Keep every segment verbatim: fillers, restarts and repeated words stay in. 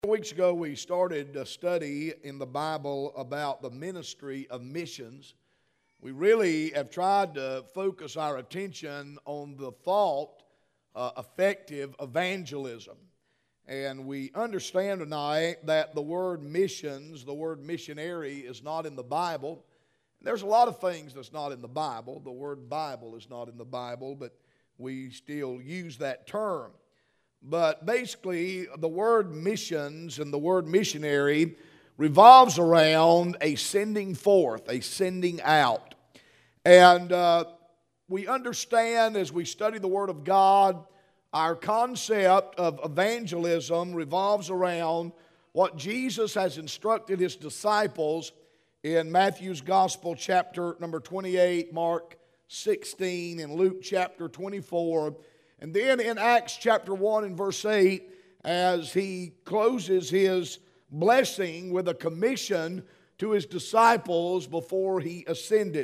Weeks ago, we started a study in the Bible about the ministry of missions. We really have tried to focus our attention on the thought, uh, effective evangelism. And we understand tonight that the word missions, the word missionary, is not in the Bible. There's a lot of things that's not in the Bible. The word Bible is not in the Bible, but we still use that term. But basically, the word missions and the word missionary revolves around a sending forth, a sending out. And uh, we understand as we study the Word of God, our concept of evangelism revolves around what Jesus has instructed His disciples in Matthew's Gospel, chapter number twenty-eight, Mark sixteen, and Luke chapter twenty-four. And then in Acts chapter one and verse eight, as He closes His blessing with a commission to His disciples before He ascended.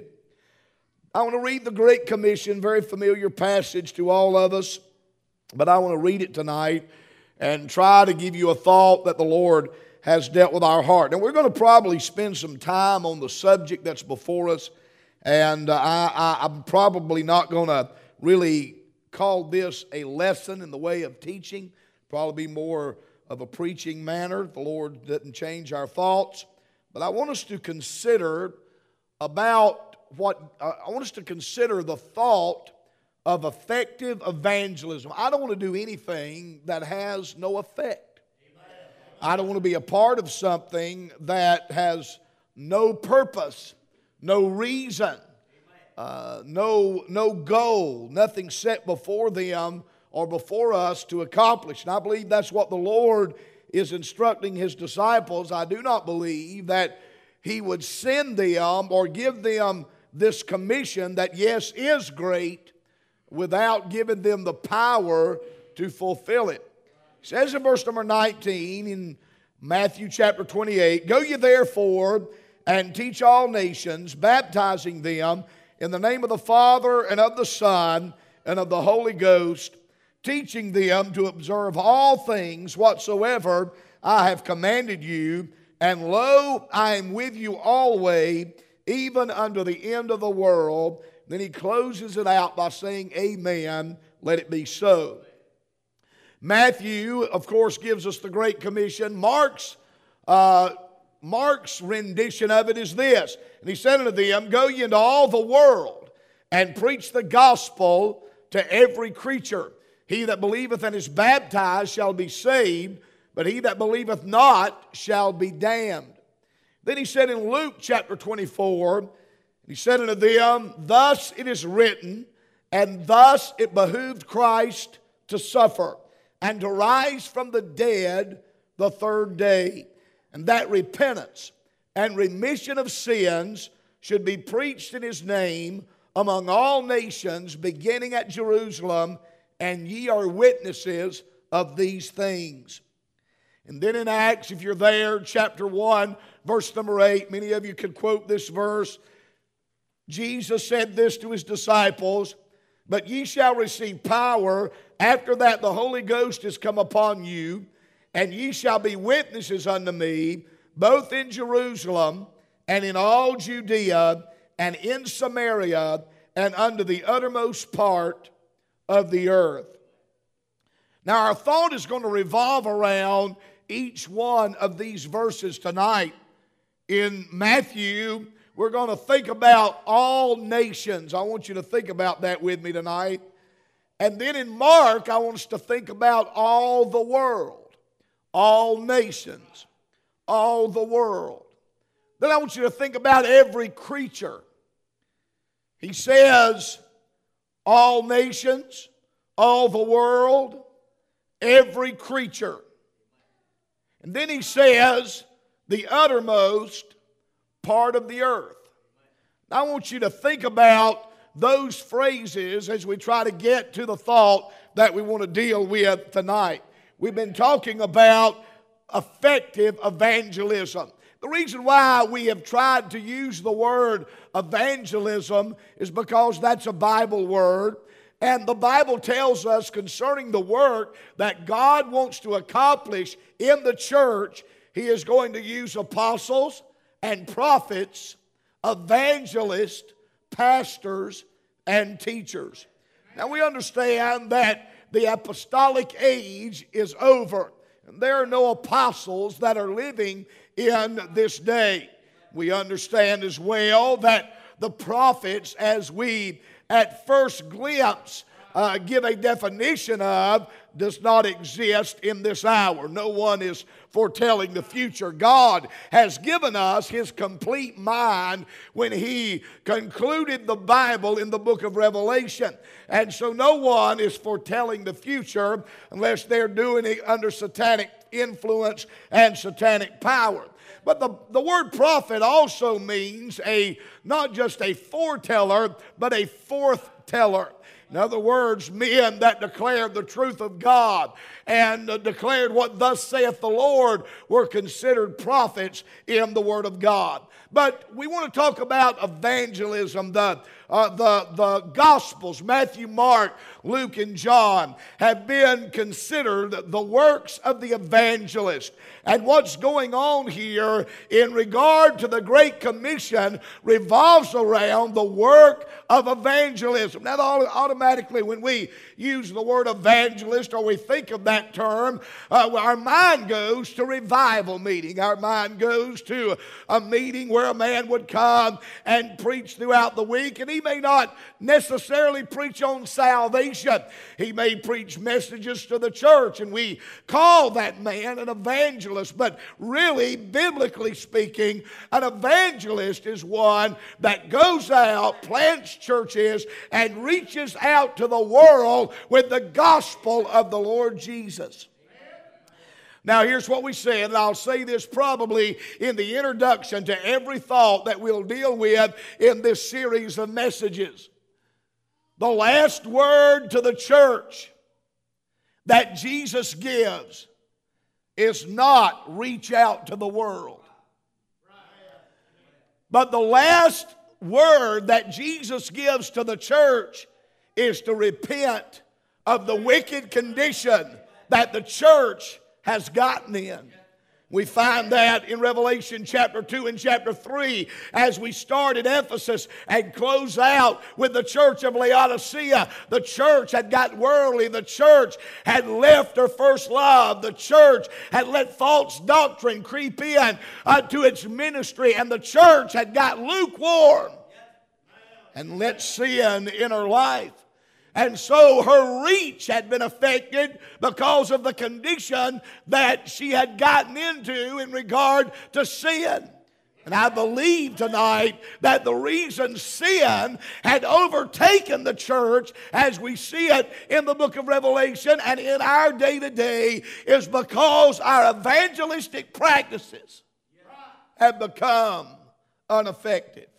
I want to read the Great Commission, very familiar passage to all of us, but I want to read it tonight and try to give you a thought that the Lord has dealt with our heart. And we're going to probably spend some time on the subject that's before us, and uh, I, I, I'm probably not going to really call this a lesson in the way of teaching. Probably be more of a preaching manner. The Lord didn't change our thoughts. But I want us to consider about what, uh, I want us to consider the thought of effective evangelism. I don't want to do anything that has no effect. I don't want to be a part of something that has no purpose, no reason. Uh, no, no goal, nothing set before them or before us to accomplish. And I believe that's what the Lord is instructing His disciples. I do not believe that He would send them or give them this commission that, yes, is great, without giving them the power to fulfill it. It says in verse number nineteen in Matthew chapter twenty-eight, "Go ye therefore and teach all nations, baptizing them in the name of the Father and of the Son and of the Holy Ghost, teaching them to observe all things whatsoever I have commanded you. And lo, I am with you always, even unto the end of the world." Then he closes it out by saying, "Amen, let it be so." Matthew, of course, gives us the Great Commission. Mark's uh, Mark's rendition of it is this. "And he said unto them, Go ye into all the world, and preach the gospel to every creature. He that believeth and is baptized shall be saved, but he that believeth not shall be damned." Then he said in Luke chapter twenty-four, he said unto them, "Thus it is written, and thus it behooved Christ to suffer, and to rise from the dead the third day, and that repentance and remission of sins should be preached in His name among all nations, beginning at Jerusalem, and ye are witnesses of these things." And then in Acts, if you're there, chapter one, verse number eight, many of you could quote this verse. Jesus said this to His disciples, "But ye shall receive power. After that the Holy Ghost is come upon you, and ye shall be witnesses unto me, both in Jerusalem and in all Judea and in Samaria and unto the uttermost part of the earth." Now our thought is going to revolve around each one of these verses tonight. In Matthew, we're going to think about all nations. I want you to think about that with me tonight. And then in Mark, I want us to think about all the world, all nations, all the world. Then I want you to think about every creature. He says, all nations, all the world, every creature. And then he says, the uttermost part of the earth. Now I want you to think about those phrases as we try to get to the thought that we want to deal with tonight. We've been talking about effective evangelism. The reason why we have tried to use the word evangelism is because that's a Bible word. And the Bible tells us concerning the work that God wants to accomplish in the church, He is going to use apostles and prophets, evangelists, pastors, and teachers. Now we understand that the apostolic age is over, and there are no apostles that are living in this day. We understand as well that the prophets, as we at first glimpse uh, give a definition of, does not exist in this hour. No one is foretelling the future. God has given us His complete mind when He concluded the Bible in the book of Revelation. And so no one is foretelling the future unless they're doing it under satanic influence and satanic power. But the, the word prophet also means a not just a foreteller, but a forthteller. In other words, men that declared the truth of God and uh, declared what thus saith the Lord were considered prophets in the Word of God. But we want to talk about evangelism. The, uh, the, the Gospels, Matthew, Mark, Luke, and John, have been considered the works of the evangelist. And what's going on here in regard to the Great Commission revolves around the work of evangelism. Now, automatically when we use the word evangelist or we think of that term, uh, our mind goes to revival meeting. Our mind goes to a meeting where a man would come and preach throughout the week, and he may not necessarily preach on salvation. He may preach messages to the church, and we call that man an evangelist. But really, biblically speaking, an evangelist is one that goes out, plants churches, and reaches out to the world with the gospel of the Lord Jesus. Now here's what we said, and I'll say this probably in the introduction to every thought that we'll deal with in this series of messages. The last word to the church that Jesus gives is not reach out to the world. But the last word that Jesus gives to the church is to repent of the wicked condition that the church has gotten in. We find that in Revelation chapter two and chapter three as we start at Ephesus and close out with the church of Laodicea. The church had got worldly. The church had left her first love. The church had let false doctrine creep in uh, to its ministry, and the church had got lukewarm and let sin in her life. And so her reach had been affected because of the condition that she had gotten into in regard to sin. And I believe tonight that the reason sin had overtaken the church as we see it in the book of Revelation and in our day-to-day is because our evangelistic practices have become ineffective.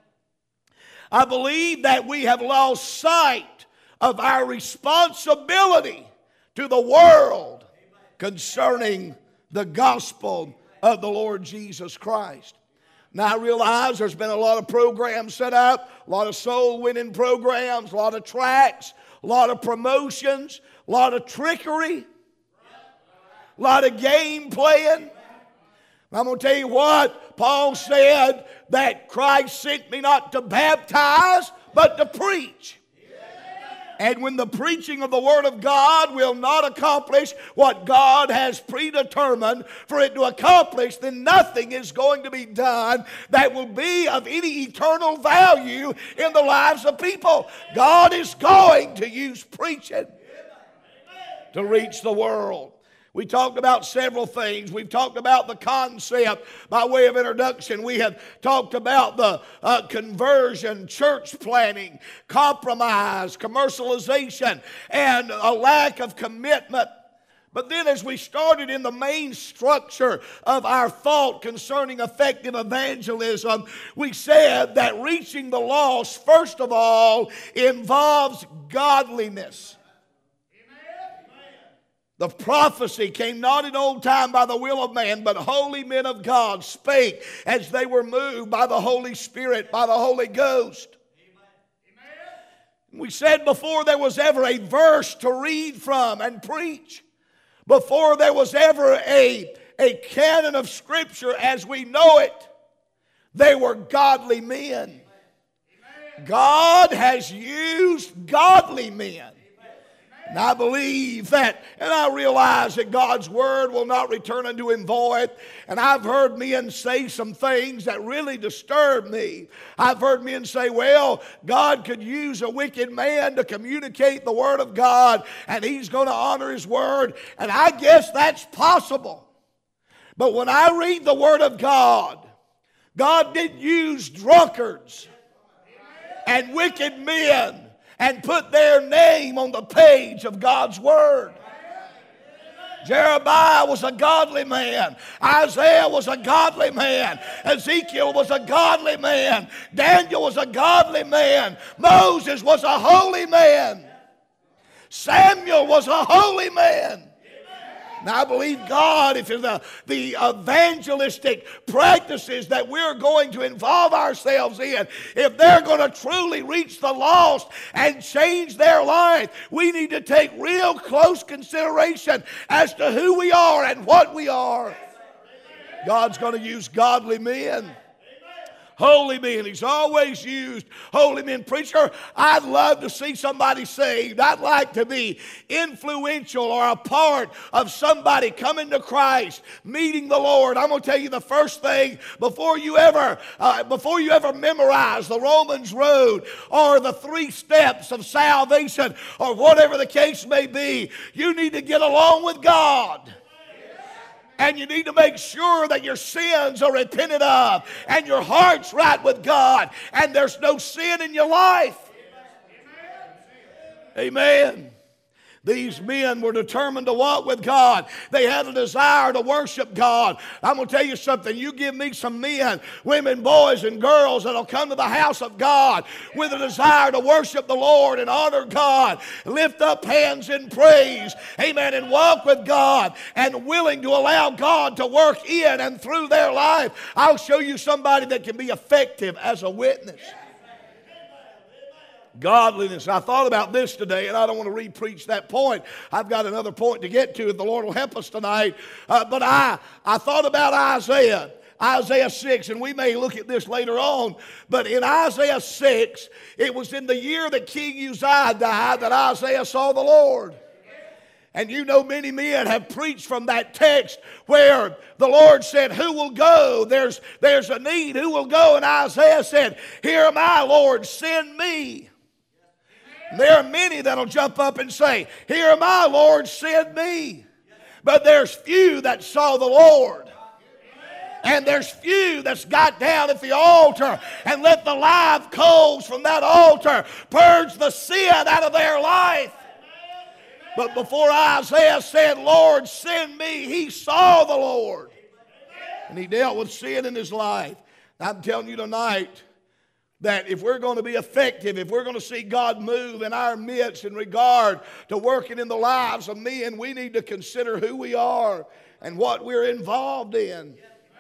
I believe that we have lost sight of our responsibility to the world concerning the gospel of the Lord Jesus Christ. Now I realize there's been a lot of programs set up, a lot of soul winning programs, a lot of tracts, a lot of promotions, a lot of trickery, a lot of game playing. I'm going to tell you what, Paul said that Christ sent me not to baptize, but to preach. And when the preaching of the Word of God will not accomplish what God has predetermined for it to accomplish, then nothing is going to be done that will be of any eternal value in the lives of people. God is going to use preaching to reach the world. We talked about several things. We've talked about the concept by way of introduction. We have talked about the uh, conversion, church planning, compromise, commercialization, and a lack of commitment. But then as we started in the main structure of our thought concerning effective evangelism, we said that reaching the lost, first of all, involves godliness. The prophecy came not in old time by the will of man, but holy men of God spake as they were moved by the Holy Spirit, by the Holy Ghost. Amen. We said before there was ever a verse to read from and preach, before there was ever a, a canon of Scripture as we know it, they were godly men. God has used godly men. And I believe that, and I realize that God's Word will not return unto Him void. And I've heard men say some things that really disturb me. I've heard men say, well, God could use a wicked man to communicate the Word of God, and He's going to honor His Word. And I guess that's possible. But when I read the Word of God, God didn't use drunkards and wicked men and put their name on the page of God's Word. Jeremiah was a godly man. Isaiah was a godly man. Ezekiel was a godly man. Daniel was a godly man. Moses was a holy man. Samuel was a holy man. Now I believe God, if the, the evangelistic practices that we're going to involve ourselves in, if they're going to truly reach the lost and change their life, we need to take real close consideration as to who we are and what we are. God's going to use godly men. Holy men. He's always used holy men. Preacher, I'd love to see somebody saved. I'd like to be influential or a part of somebody coming to Christ, meeting the Lord. I'm going to tell you the first thing, before you ever, uh, before you ever memorize the Romans Road or the three steps of salvation or whatever the case may be, you need to get along with God. And you need to make sure that your sins are repented of and your heart's right with God and there's no sin in your life. Amen. These men were determined to walk with God. They had a desire to worship God. I'm going to tell you something. You give me some men, women, boys, and girls that'll come to the house of God with a desire to worship the Lord and honor God, lift up hands in praise, amen, and walk with God and willing to allow God to work in and through their life. I'll show you somebody that can be effective as a witness. Godliness. I thought about this today, and I don't want to re-preach that point. I've got another point to get to if the Lord will help us tonight. Uh, but I, I thought about Isaiah. Isaiah six, and we may look at this later on, but in Isaiah six, it was in the year that King Uzziah died that Isaiah saw the Lord. And you know many men have preached from that text where the Lord said, who will go? There's, there's a need. Who will go? And Isaiah said, here am I, Lord, send me. There are many that'll jump up and say, here am I, Lord, send me. But there's few that saw the Lord. And there's few that's got down at the altar and let the live coals from that altar purge the sin out of their life. But before Isaiah said, Lord, send me, he saw the Lord. And he dealt with sin in his life. I'm telling you tonight, that if we're going to be effective, if we're going to see God move in our midst in regard to working in the lives of men, we need to consider who we are and what we're involved in.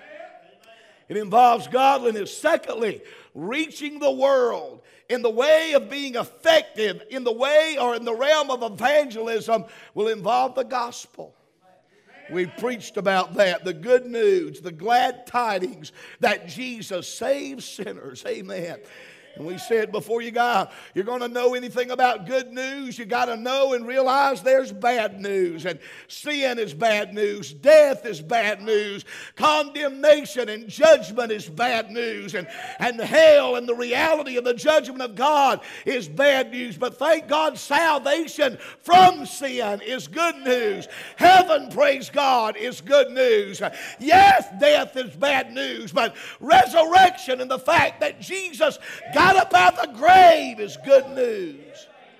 It involves godliness. Secondly, reaching the world in the way of being effective, in the way or in the realm of evangelism, will involve the gospel. We preached about that, the good news, the glad tidings that Jesus saves sinners. Amen. And we said before you got, you're going to know anything about good news, you got to know and realize there's bad news. And sin is bad news. Death is bad news. Condemnation and judgment is bad news. And, and hell and the reality of the judgment of God is bad news. But thank God, salvation from sin is good news. Heaven, praise God, is good news. Yes, death is bad news. But resurrection and the fact that Jesus got got up out of the grave is good news.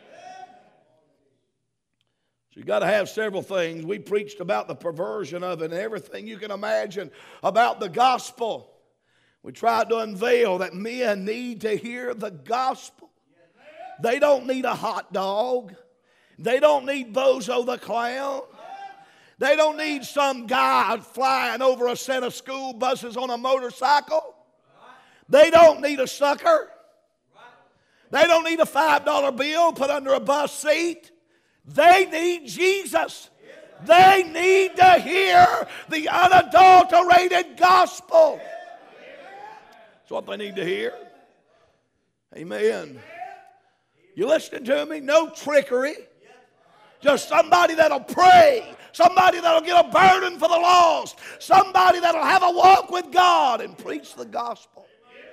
So you got to have several things. We preached about the perversion of it and everything you can imagine about the gospel. We tried to unveil that men need to hear the gospel. They don't need a hot dog. They don't need Bozo the Clown. They don't need some guy flying over a set of school buses on a motorcycle. They don't need a sucker. They don't need a five dollar bill put under a bus seat. They need Jesus. They need to hear the unadulterated gospel. That's what they need to hear. Amen. You listening to me? No trickery. Just somebody that'll pray. Somebody that'll get a burden for the lost. Somebody that'll have a walk with God and preach the gospel.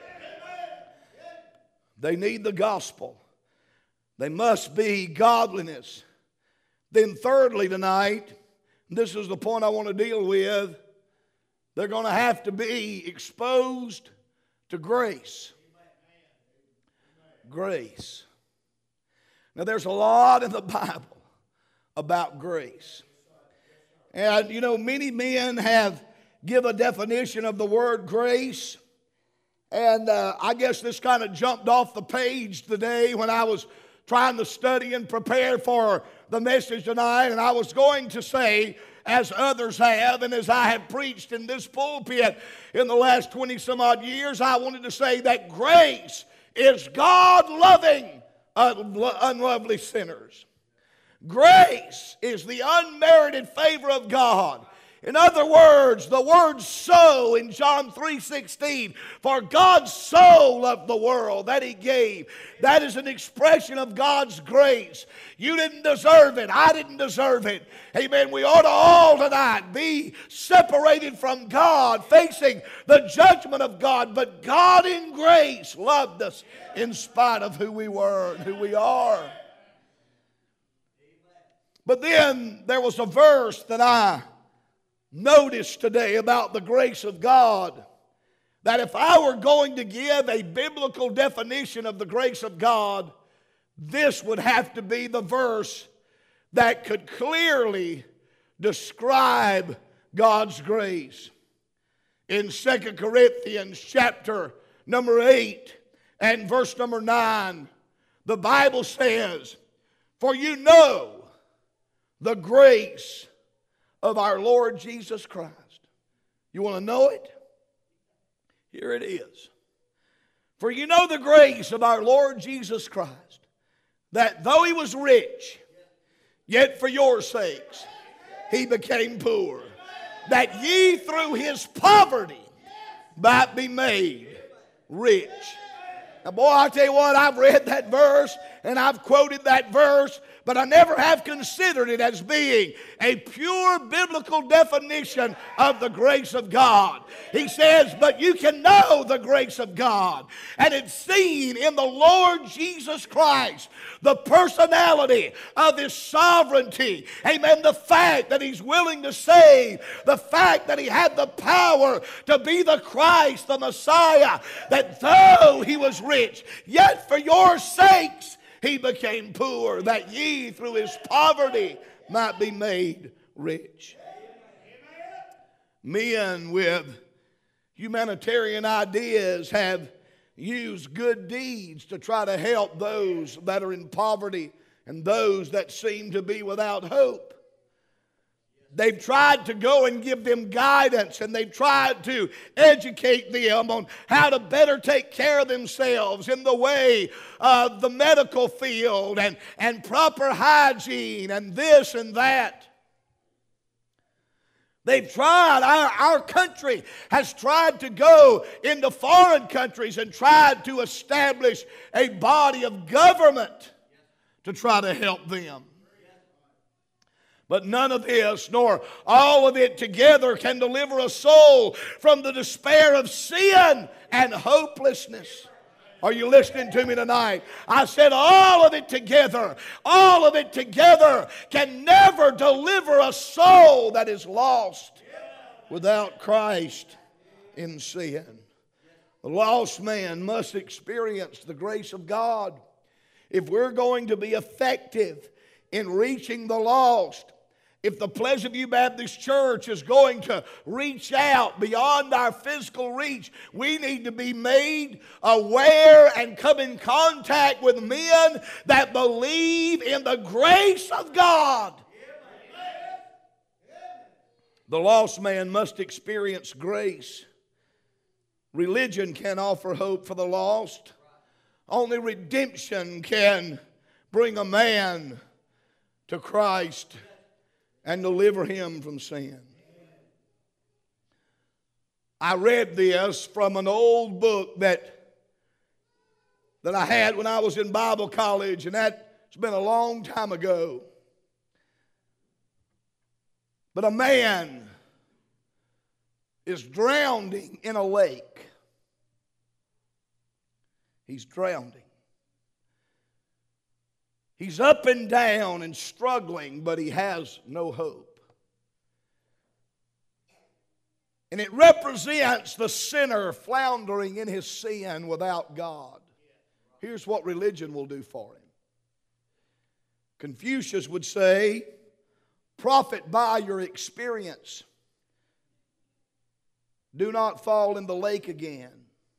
They need the gospel. They must be godliness. Then thirdly tonight, this is the point I want to deal with, they're going to have to be exposed to grace. Grace. Now there's a lot in the Bible about grace. And you know, many men have give a definition of the word grace. And uh, I guess this kind of jumped off the page today when I was trying to study and prepare for the message tonight. And I was going to say, as others have, and as I have preached in this pulpit in the last twenty some odd years, I wanted to say that grace is God loving unlovely sinners. Grace is the unmerited favor of God. In other words, the word so in John three sixteen, for God so loved the world that He gave. That is an expression of God's grace. You didn't deserve it. I didn't deserve it. Amen. We ought to all tonight be separated from God, facing the judgment of God. But God in grace loved us in spite of who we were and who we are. But then there was a verse that I noticed today about the grace of God, that if I were going to give a biblical definition of the grace of God, this would have to be the verse that could clearly describe God's grace. In Second Corinthians chapter number eight and verse number nine, the Bible says, for you know the grace of our Lord Jesus Christ. You want to know it? Here it is. For you know the grace of our Lord Jesus Christ, that though He was rich, yet for your sakes He became poor, that ye through His poverty might be made rich. Now, boy, I tell you what, I've read that verse and I've quoted that verse, but I never have considered it as being a pure biblical definition of the grace of God. He says, but you can know the grace of God, and it's seen in the Lord Jesus Christ, the personality of His sovereignty. Amen. The fact that He's willing to save, the fact that He had the power to be the Christ, the Messiah, that though He was rich, yet for your sakes He became poor, that ye through His poverty might be made rich. Men with humanitarian ideas have used good deeds to try to help those that are in poverty and those that seem to be without hope. They've tried to go and give them guidance, and they've tried to educate them on how to better take care of themselves in the way of the medical field and, and proper hygiene and this and that. They've tried, our, our country has tried to go into foreign countries and tried to establish a body of government to try to help them. But none of this, nor all of it together, can deliver a soul from the despair of sin and hopelessness. Are you listening to me tonight? I said all of it together, all of it together can never deliver a soul that is lost without Christ in sin. The lost man must experience the grace of God. If we're going to be effective in reaching the lost, if the Pleasant View Baptist Church is going to reach out beyond our physical reach, we need to be made aware and come in contact with men that believe in the grace of God. The lost man must experience grace. Religion can offer hope for the lost. Only redemption can bring a man to Christ and deliver him from sin. I read this from an old book that, that I had when I was in Bible college, and that's been a long time ago. But a man is drowning in a lake. He's drowning. He's up and down and struggling, but he has no hope. And it represents the sinner floundering in his sin without God. Here's what religion will do for him. Confucius would say, profit by your experience. Do not fall in the lake again.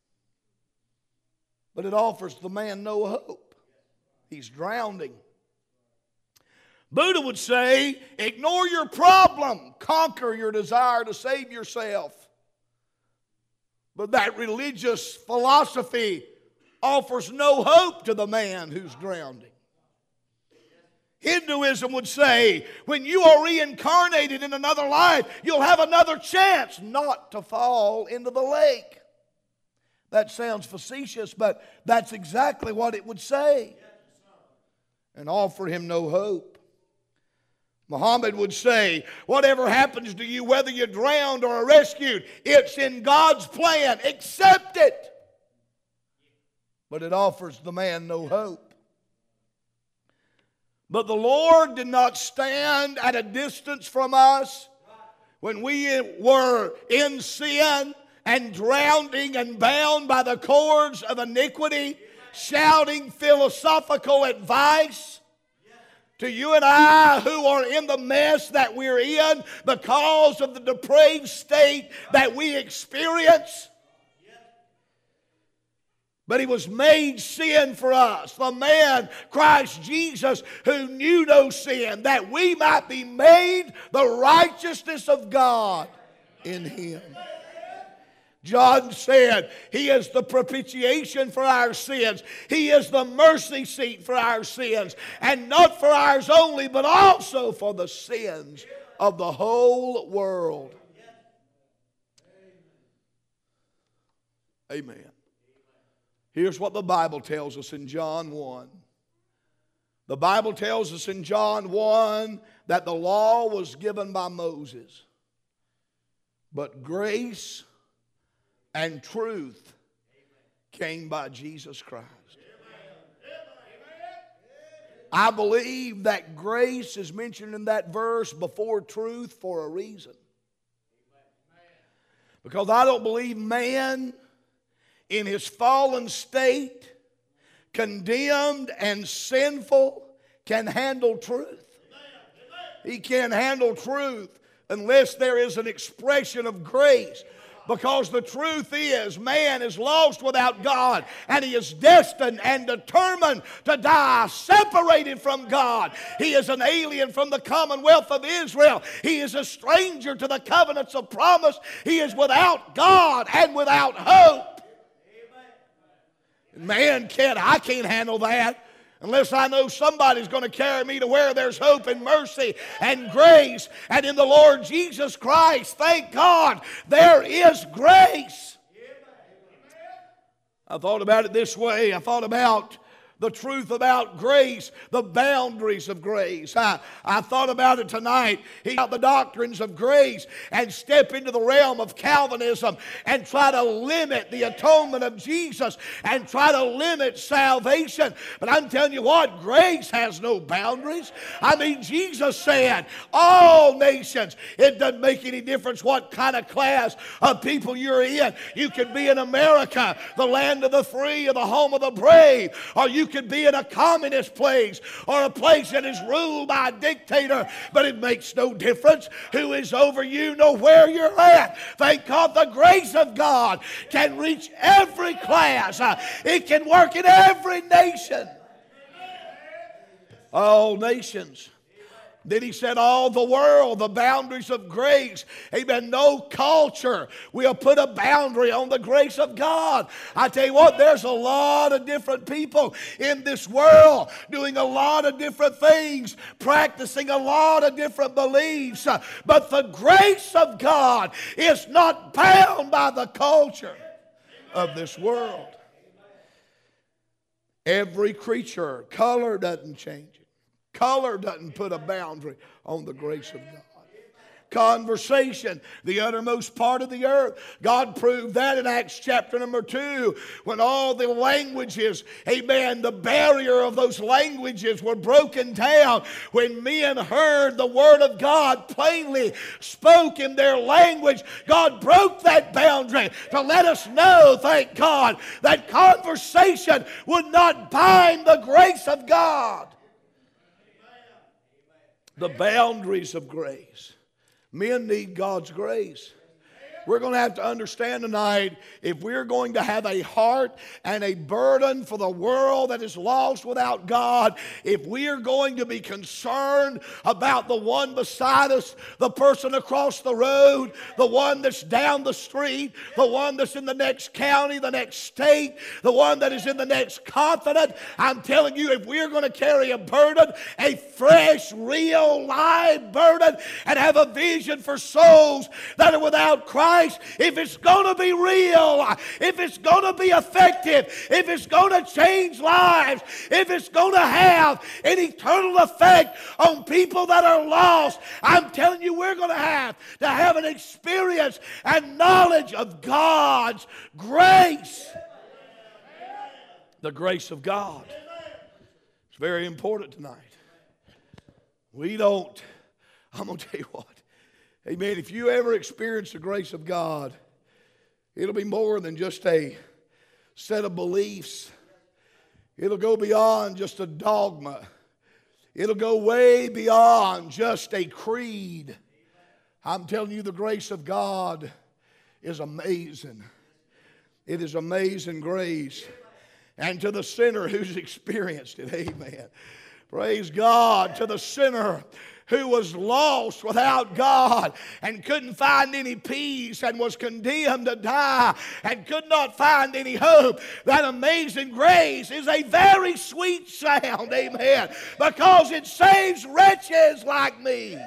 But it offers the man no hope. He's drowning. Buddha would say, ignore your problem, conquer your desire to save yourself. But that religious philosophy offers no hope to the man who's drowning. Hinduism would say, when you are reincarnated in another life, you'll have another chance not to fall into the lake. That sounds facetious, but that's exactly what it would say. And offer him no hope. Muhammad would say, whatever happens to you, whether you're drowned or rescued, it's in God's plan. Accept it. But it offers the man no hope. But the Lord did not stand at a distance from us when we were in sin and drowning and bound by the cords of iniquity, shouting philosophical advice to you and I who are in the mess that we're in because of the depraved state that we experience. But he was made sin for us, the man, Christ Jesus, who knew no sin, that we might be made the righteousness of God in him. John said, he is the propitiation for our sins. He is the mercy seat for our sins. And not for ours only, but also for the sins of the whole world. Amen. Here's what the Bible tells us in John one. The Bible tells us in John one that the law was given by Moses, but grace and truth came by Jesus Christ. I believe that grace is mentioned in that verse before truth for a reason. Because I don't believe man in his fallen state, condemned and sinful, can handle truth. He can't handle truth unless there is an expression of grace. Because the truth is, man is lost without God, and he is destined and determined to die separated from God. He is an alien from the commonwealth of Israel. He is a stranger to the covenants of promise. He is without God and without hope. Man can't, I can't handle that. Unless I know somebody's going to carry me to where there's hope and mercy and grace. And in the Lord Jesus Christ, thank God, there is grace. I thought about it this way. I thought about the truth about grace, the boundaries of grace. I, I thought about it tonight. He got the doctrines of grace and step into the realm of Calvinism and try to limit the atonement of Jesus and try to limit salvation. But I'm telling you what, grace has no boundaries. I mean, Jesus said, all nations, it doesn't make any difference what kind of class of people you're in. You could be in America, the land of the free or the home of the brave, or you could be in a communist place or a place that is ruled by a dictator, but it makes no difference who is over you, nor where you're at. Thank God the grace of God can reach every class. Uh, it can work in every nation. All nations, Then he said, all the world, the boundaries of grace. Amen. No culture will put a boundary on the grace of God. I tell you what, there's a lot of different people in this world doing a lot of different things, practicing a lot of different beliefs. But the grace of God is not bound by the culture of this world. Every creature, color doesn't change it. Color doesn't put a boundary on the grace of God. Conversation, the uttermost part of the earth. God proved that in Acts chapter number two, when all the languages, amen, the barrier of those languages were broken down. When men heard the word of God plainly spoke in their language, God broke that boundary to let us know, thank God, that conversation would not bind the grace of God. The boundaries of grace. Men need God's grace. We're going to have to understand tonight, if we're going to have a heart and a burden for the world that is lost without God, if we are going to be concerned about the one beside us, the person across the road, the one that's down the street, the one that's in the next county, the next state, the one that is in the next continent, I'm telling you, if we're going to carry a burden, a fresh, real, live burden, and have a vision for souls that are without Christ, if it's going to be real, if it's going to be effective, if it's going to change lives, if it's going to have an eternal effect on people that are lost, I'm telling you, we're going to have to have an experience and knowledge of God's grace. The grace of God. It's very important tonight. We don't, I'm going to tell you what. Amen. If you ever experience the grace of God, it'll be more than just a set of beliefs. It'll go beyond just a dogma. It'll go way beyond just a creed. I'm telling you, the grace of God is amazing. It is amazing grace. And to the sinner who's experienced it, amen. Praise God. To the sinner who was lost without God and couldn't find any peace and was condemned to die and could not find any hope. That amazing grace is a very sweet sound, amen, because it saves wretches like me.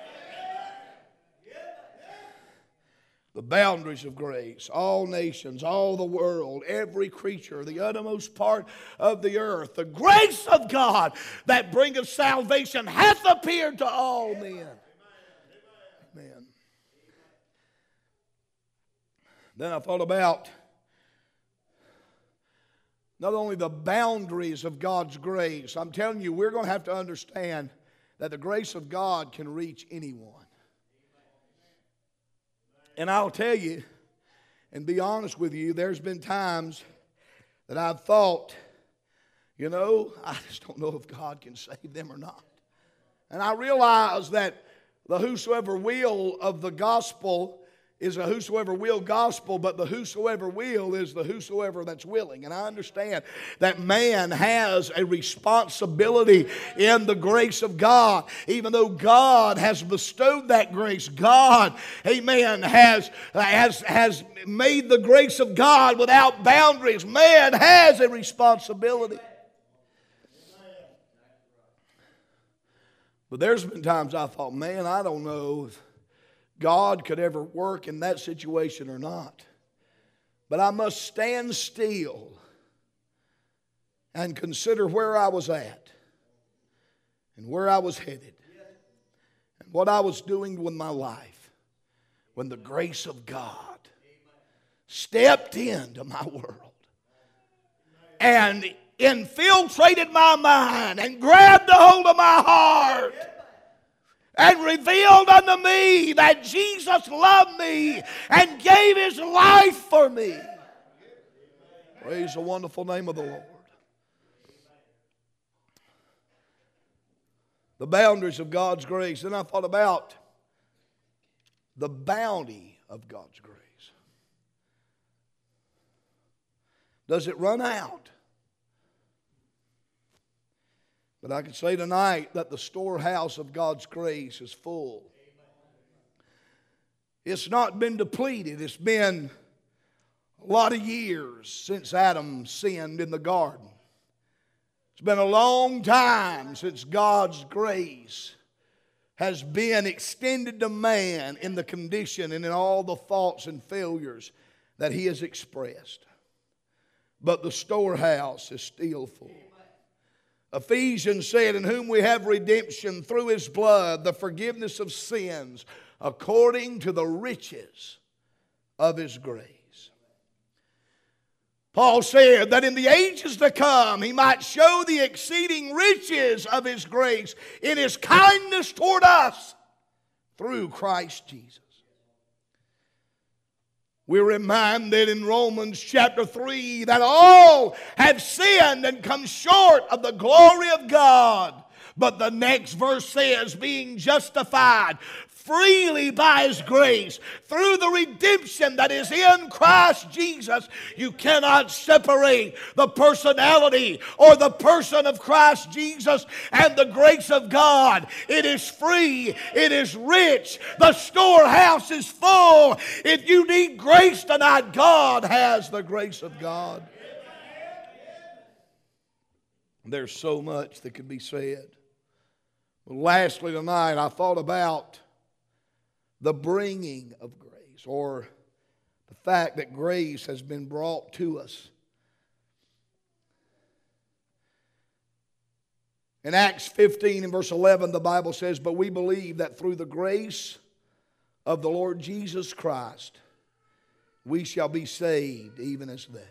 The boundaries of grace, all nations, all the world, every creature, the uttermost part of the earth, the grace of God that bringeth salvation hath appeared to all men. Amen. Then I thought about not only the boundaries of God's grace. I'm telling you, we're going to have to understand that the grace of God can reach anyone. And I'll tell you, and be honest with you, there's been times that I've thought, you know, I just don't know if God can save them or not. And I realize that the whosoever will of the gospel is a whosoever will gospel, but the whosoever will is the whosoever that's willing. And I understand that man has a responsibility in the grace of God. Even though God has bestowed that grace, God, amen, has, has, has made the grace of God without boundaries. Man has a responsibility. But there's been times I thought, man, I don't know if God could ever work in that situation or not. But I must stand still and consider where I was at and where I was headed and what I was doing with my life when the grace of God stepped into my world and infiltrated my mind and grabbed a hold of my heart and revealed unto me that Jesus loved me and gave His life for me. Praise the wonderful name of the Lord. The boundaries of God's grace. Then I thought about the bounty of God's grace. Does it run out? But I can say tonight that the storehouse of God's grace is full. It's not been depleted. It's been a lot of years since Adam sinned in the garden. It's been a long time since God's grace has been extended to man in the condition and in all the faults and failures that he has expressed. But the storehouse is still full. Ephesians said, in whom we have redemption through His blood, the forgiveness of sins, according to the riches of His grace. Paul said that in the ages to come, He might show the exceeding riches of His grace in His kindness toward us through Christ Jesus. We're reminded in Romans chapter three that all have sinned and come short of the glory of God. But the next verse says, being justified freely by His grace through the redemption that is in Christ Jesus. You cannot separate the personality or the person of Christ Jesus and the grace of God. It is free. It is rich. The storehouse is full. If you need grace tonight, God has the grace of God. There's so much that could be said. Well, lastly tonight, I thought about the bringing of grace, or the fact that grace has been brought to us. In Acts fifteen and verse eleven, the Bible says, but we believe that through the grace of the Lord Jesus Christ, we shall be saved even as they.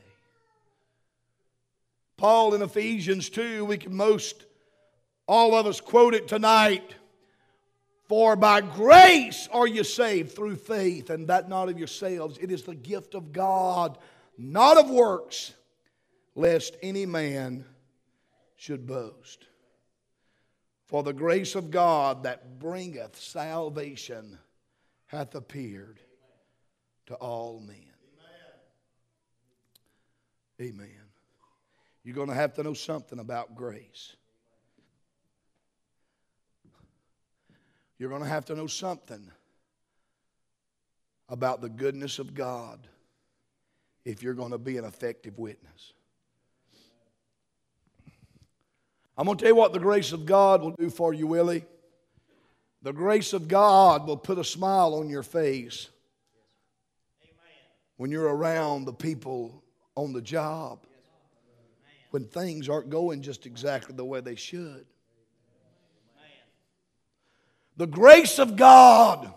Paul in Ephesians two, we can most, all of us quote it tonight. For by grace are you saved through faith, and that not of yourselves. It is the gift of God, not of works, lest any man should boast. For the grace of God that bringeth salvation hath appeared to all men. Amen. Amen. You're going to have to know something about grace. You're going to have to know something about the goodness of God if you're going to be an effective witness. I'm going to tell you what the grace of God will do for you, Willie. The grace of God will put a smile on your face when you're around the people on the job, when things aren't going just exactly the way they should. The grace of God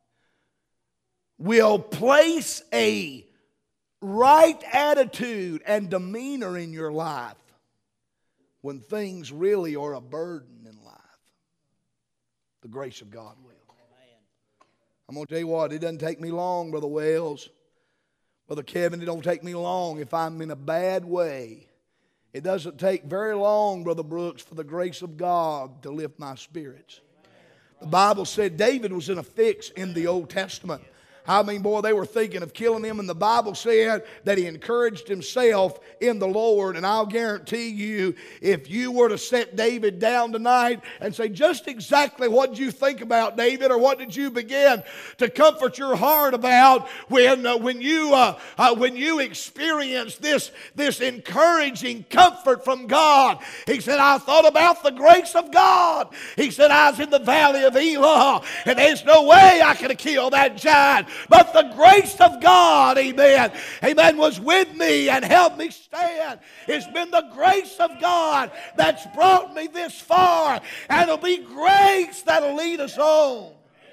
will place a right attitude and demeanor in your life when things really are a burden in life. The grace of God will. I'm going to tell you what, it doesn't take me long, Brother Wells. Brother Kevin, it don't take me long if I'm in a bad way. It doesn't take very long, Brother Brooks, for the grace of God to lift my spirits. The Bible said David was in a fix in the Old Testament. I mean, boy, they were thinking of killing him, and the Bible said that he encouraged himself in the Lord. And I'll guarantee you, if you were to set David down tonight and say, just exactly what did you think about, David, or what did you begin to comfort your heart about when uh, when you uh, uh, when you experienced this this encouraging comfort from God? He said, I thought about the grace of God. He said, I was in the valley of Elah, and there's no way I could have killed that giant. But the grace of God, amen, amen, was with me and helped me stand. It's been the grace of God that's brought me this far. And it'll be grace that'll lead us on.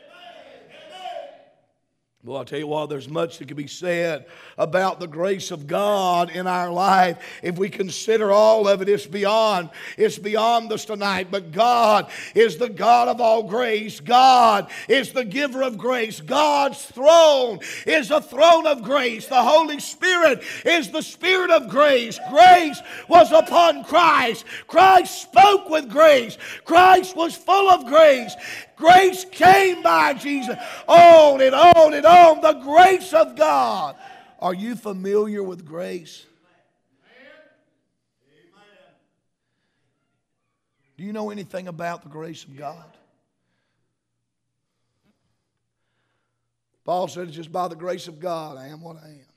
Well, I'll tell you what, there's much that can be said about the grace of God in our life. If we consider all of it, it's beyond, it's beyond us tonight. But God is the God of all grace. God is the giver of grace. God's throne is a throne of grace. The Holy Spirit is the Spirit of grace. Grace was upon Christ. Christ spoke with grace. Christ was full of grace. Grace came by Jesus. On and on and on. The grace of God. Are you familiar with grace? Do you know anything about the grace of God? Paul said it's just by the grace of God I am what I am.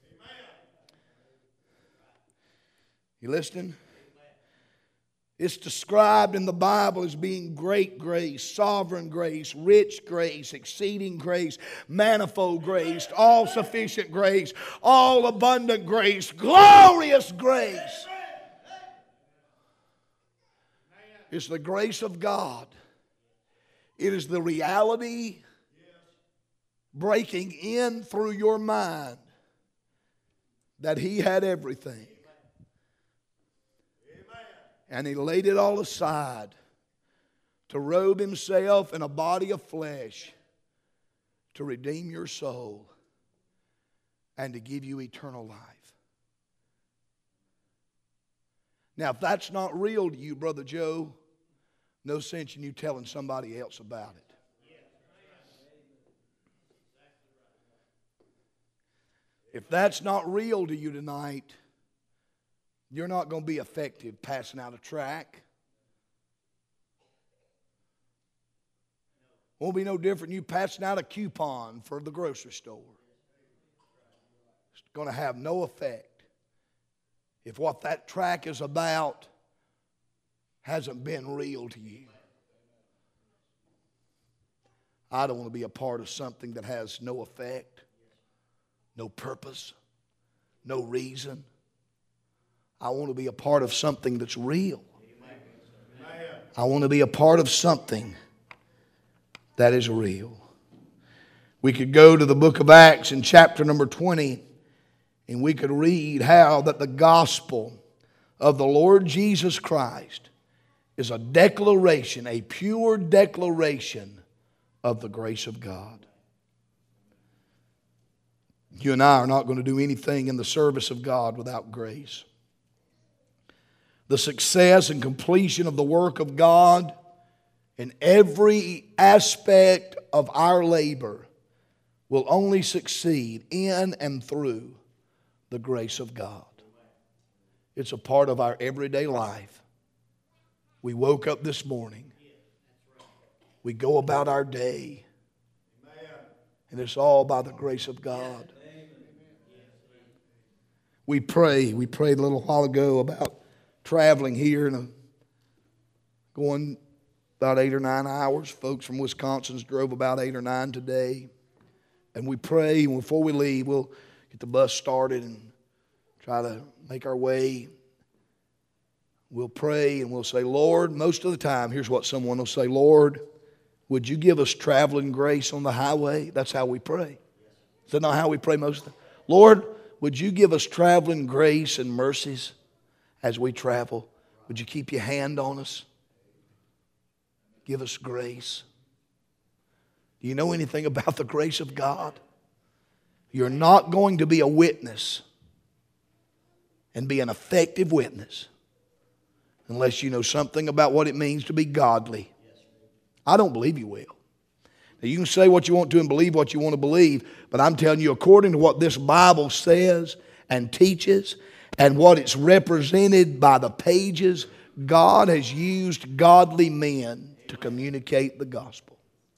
You listening? It's described in the Bible as being great grace, sovereign grace, rich grace, exceeding grace, manifold grace, all-sufficient grace, all-abundant grace, glorious grace. It's the grace of God. It is the reality breaking in through your mind that He had everything. And He laid it all aside to robe Himself in a body of flesh to redeem your soul and to give you eternal life. Now, if that's not real to you, Brother Joe, no sense in you telling somebody else about it. If that's not real to you tonight, you're not going to be effective passing out a tract. Won't be no different than you passing out a coupon for the grocery store. It's going to have no effect if what that tract is about hasn't been real to you. I don't want to be a part of something that has no effect, no purpose, no reason. I want to be a part of something that's real. I want to be a part of something that is real. We could go to the book of Acts in chapter number twenty, and we could read how that the gospel of the Lord Jesus Christ is a declaration, a pure declaration of the grace of God. You and I are not going to do anything in the service of God without grace. The success and completion of the work of God in every aspect of our labor will only succeed in and through the grace of God. It's a part of our everyday life. We woke up this morning. We go about our day. And it's all by the grace of God. We pray. We prayed a little while ago about traveling here and going about eight or nine hours. Folks from Wisconsin drove about eight or nine today. And we pray, and before we leave, we'll get the bus started and try to make our way. We'll pray and we'll say, Lord, most of the time, here's what someone will say, Lord, would you give us traveling grace on the highway? That's how we pray. Is that not how we pray most of the time? Lord, would you give us traveling grace and mercies as we travel? Would you keep your hand on us? Give us grace. Do you know anything about the grace of God? You're not going to be a witness and be an effective witness unless you know something about what it means to be godly. I don't believe you will. Now, you can say what you want to and believe what you want to believe, but I'm telling you, according to what this Bible says and teaches and what it's represented by the pages, God has used godly men to communicate the gospel.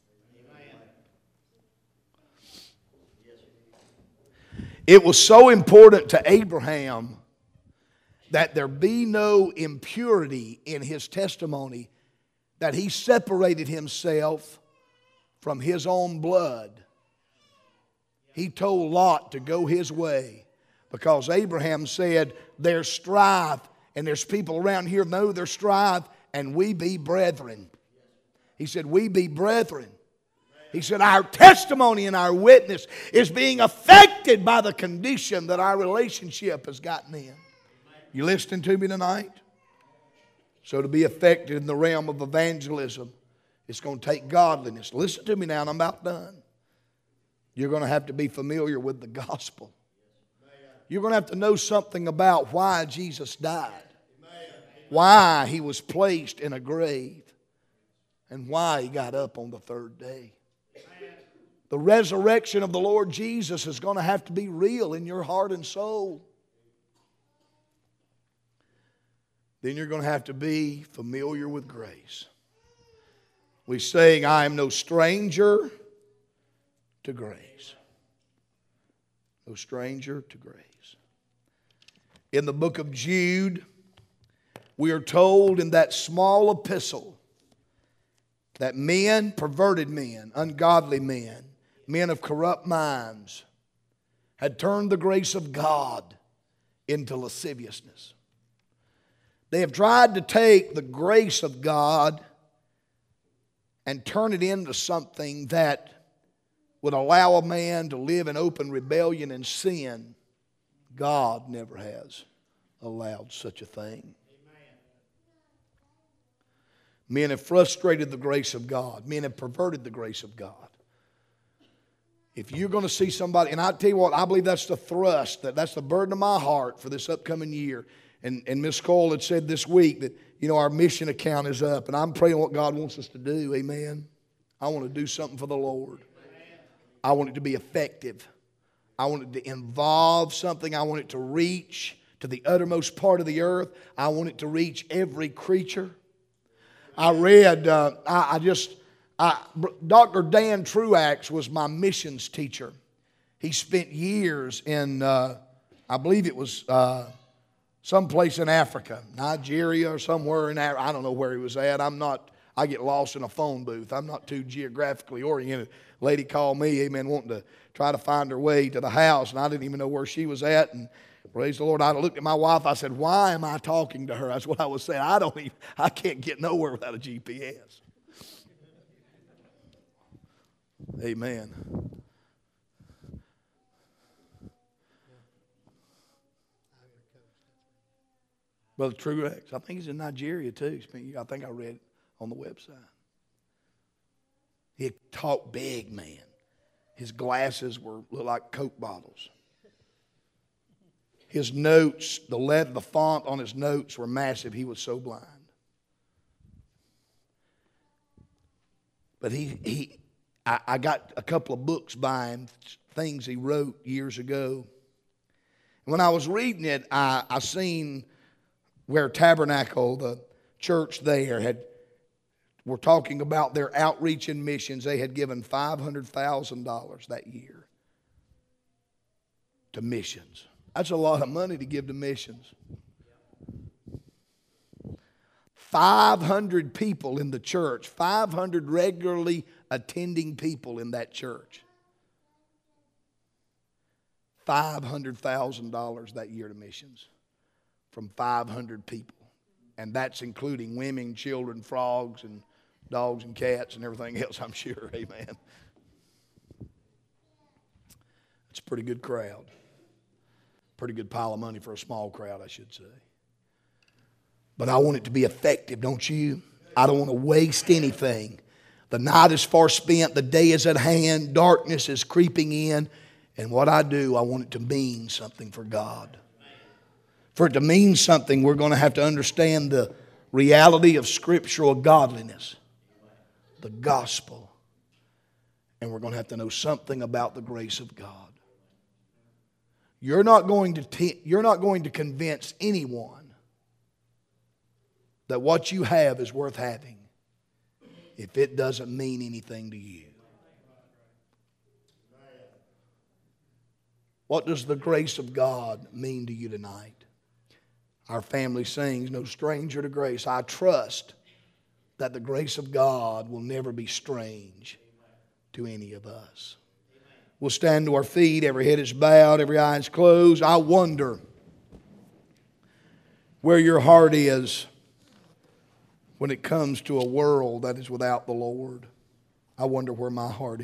It was so important to Abraham that there be no impurity in his testimony that he separated himself from his own blood. He told Lot to go his way because Abraham said, there's strife and there's people around here know there's strife and we be brethren. He said, we be brethren. He said, our testimony and our witness is being affected by the condition that our relationship has gotten in. You listening to me tonight? So to be effective in the realm of evangelism, it's going to take godliness. Listen to me now, and I'm about done. You're going to have to be familiar with the gospel. You're going to have to know something about why Jesus died, why He was placed in a grave, and why He got up on the third day. The resurrection of the Lord Jesus is going to have to be real in your heart and soul. then you're going to have to be familiar with grace. We sing, I am no stranger to grace. No stranger to grace. In the book of Jude, we are told in that small epistle that men, perverted men, ungodly men, men of corrupt minds, had turned the grace of God into lasciviousness. They have tried to take the grace of God and turn it into something that would allow a man to live in open rebellion and sin. God never has allowed such a thing. Men have frustrated the grace of God. Men have perverted the grace of God. If you're going to see somebody, and I tell you what, I believe that's the thrust, that that's the burden of my heart for this upcoming year. And, and Miss Cole had said this week that, you know, our mission account is up, and I'm praying what God wants us to do, amen. I want to do something for the Lord. I want it to be effective. I want it to involve something. I want it to reach to the uttermost part of the earth. I want it to reach every creature. I read, uh, I, I just, I, Doctor Dan Truax was my missions teacher. He spent years in, uh, I believe it was uh, someplace in Africa, Nigeria or somewhere in Africa. I don't know where he was at. I'm not, I get lost in a phone booth. I'm not too geographically oriented. Lady called me, amen, wanting to try to find her way to the house, and I didn't even know where she was at. And praise the Lord, I looked at my wife. I said, why am I talking to her? That's what I was saying. I don't even, I can't get nowhere without a G P S. Amen. Brother Truex, I think he's in Nigeria too. I think I read it on the website. He talked big, man. His glasses were looked like Coke bottles. His notes, the lead, the font on his notes were massive. He was so blind. But he, he I, I got a couple of books by him, things he wrote years ago. And when I was reading it, I, I seen where Tabernacle, the church there, had were talking about their outreach and missions. They had given five hundred thousand dollars that year to missions. That's a lot of money to give to missions. five hundred people in the church, five hundred regularly attending people in that church. five hundred thousand dollars that year to missions from five hundred people. And that's including women, children, frogs, and dogs and cats and everything else, I'm sure. Amen. It's a pretty good crowd. Pretty good pile of money for a small crowd, I should say. But I want it to be effective, don't you? I don't want to waste anything. The night is far spent. The day is at hand. Darkness is creeping in. And what I do, I want it to mean something for God. For it to mean something, we're going to have to understand the reality of scriptural godliness, the gospel. And we're going to have to know something about the grace of God. You're not going to te- you're not going to convince anyone that what you have is worth having if it doesn't mean anything to you. What does the grace of God mean to you tonight? Our family sings, no stranger to grace. I trust that the grace of God will never be strange to any of us. We'll stand to our feet, every head is bowed, every eye is closed. I wonder where your heart is when it comes to a world that is without the Lord. I wonder where my heart is.